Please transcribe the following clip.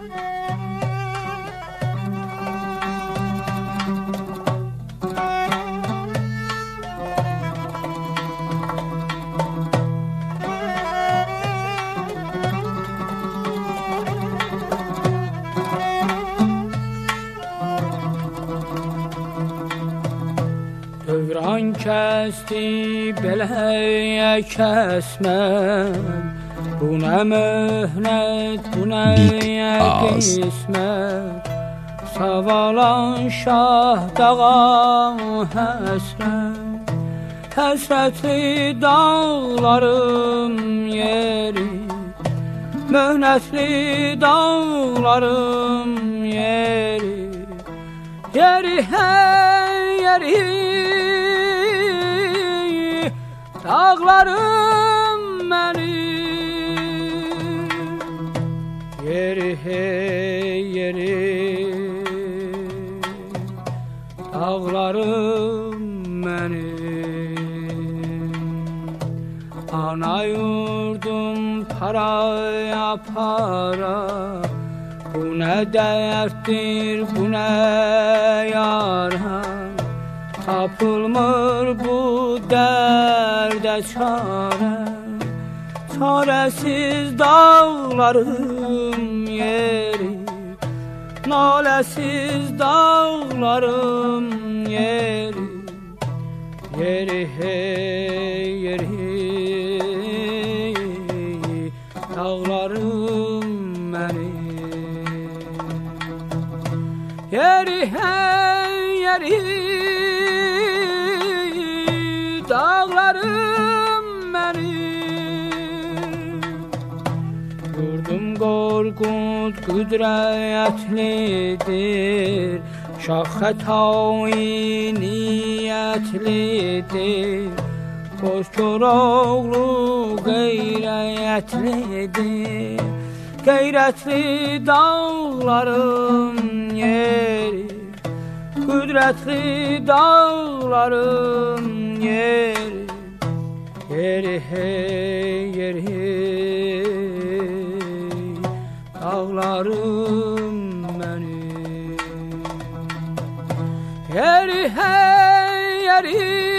Dövran kəsdi beləyə kəsməm, bu nə möhnət, bu nə qismət. Savalan şah dağa həsrət, həsrətli dağlarım yeri, möhnətli dağlarım yeri. Yeri hey yeri, dağlarım mənim. Yeri hey yeri, dağlarım mənim. Ana yurdum paraya para, bu nə dərddir, bu nə yara. Tapılmır bu dərdə çarə, çarəsiz dağlarım yeri, naləsiz dağlarım yeri. Yeri hey yeri, dağlarım mənim. Yeri hey yeri, dağlarım mənim. Yurdum qorqud qüdrətlidir, şah xətai niyyətlidir. Qoz Koroğlu qeyrətlidir, qeyrətli dağlarım yeri, qüdrətli dağlarım yeri. Yeri hey yeri, dağlarım mənim. Yeri hey yeri,